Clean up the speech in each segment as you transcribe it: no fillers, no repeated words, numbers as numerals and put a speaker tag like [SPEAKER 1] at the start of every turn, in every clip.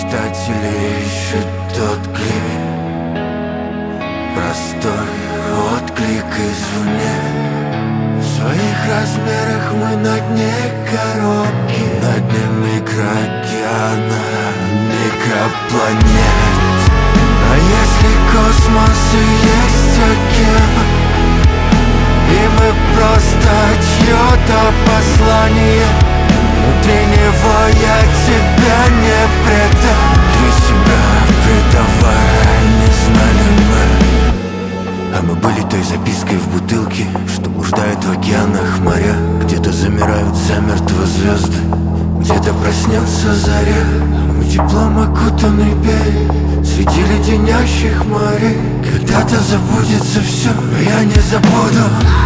[SPEAKER 1] Мечтатели ищут тот клей, простой отклик извне. В своих размерах мы на дне коробки, на дне микроокеана, микропланет. А если космос и есть океан, и мы просто чье-то послание, внутри него я тебя не предам. Ты себя предавая, не знали мы. А мы были той запиской в бутылке, что блуждает в океанах моря. Где-то замирают замертво звезды, где-то проснется заря. Мы теплом окутаны берег среди леденящих морей. Когда-то забудется все, но я не забуду.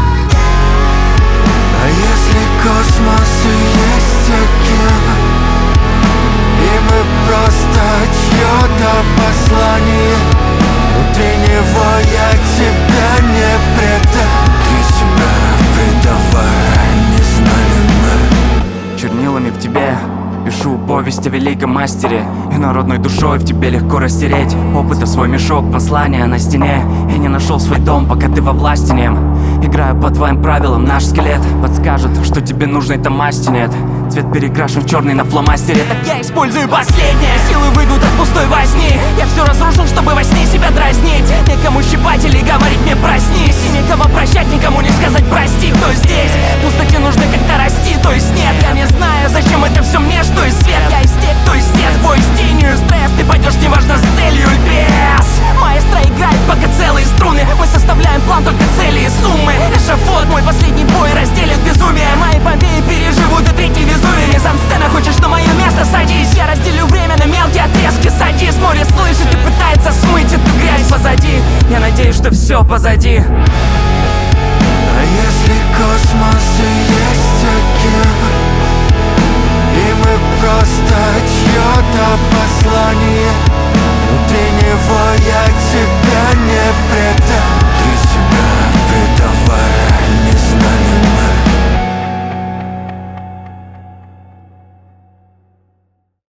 [SPEAKER 1] А если космос и есть океан, и мы просто чье-то послание, внутри него я тебя не предам. Ты себя предавая, не знали мы.
[SPEAKER 2] Чернилами в тебе пишу повесть о великом мастере, и народной душой в тебе легко растереть опыта свой мешок, послания на стене. Я не нашел свой дом, пока ты во власти нем. Играю по твоим правилам, наш скелет подскажет, что тебе нужной там масти нет. Цвет перекрашен в черный на фломастере. Так я использую последние силы, выйдут от пустой возни. Я все разрушил, чтобы во сне себя дразнить. Никому щипать или говорить мне проснись, и никого прощать, никому не сказать прости. Кто здесь? В пустоте нужно как-то расти, то есть нет. Я не знаю, зачем это все мне, что из свет. Я из тех, кто истец, бой с тенью, стресс. Ты пойдешь, неважно, с целью или без. Маэстро играет пока целые струны. Мы составляем план, только цели и суммы. Эшафот, мой последний бой разделит безумие. Мои Помпеи переживут и третий Везувий. Мизансцена, хочешь на мое место, садись. Я разделю время на мелкие отрезки. Садись, море слышит и пытается смыть эту грязь позади. Я надеюсь, что все позади.
[SPEAKER 1] А если космос и есть океан,